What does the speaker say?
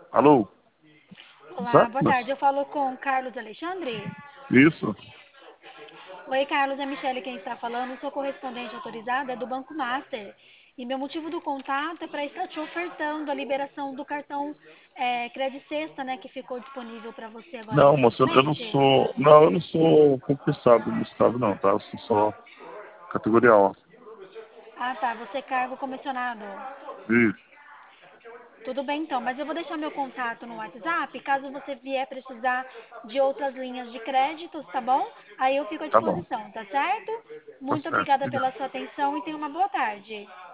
Alô? Olá, boa Zapas? tarde. Eu falo com Carlos Alexandre. Isso? Oi, Carlos, é Michele quem está falando. Sou correspondente autorizada do Banco Master. E meu motivo do contato é para estar te ofertando a liberação do cartão Credit Sexta, né, que ficou disponível para você agora Não, moço, eu não recentemente. sou. Não, eu não sou concursado no estado, não, tá? Eu sou só categoria A. Ah, tá. Você é cargo comissionado. Isso, Tudo bem, então. Mas eu vou deixar meu contato no WhatsApp, caso você vier precisar de outras linhas de créditos, tá bom? Aí eu fico à tá bom. disposição, tá certo? Tá Muito certo. obrigada pela Obrigado. sua atenção e tenha uma boa tarde.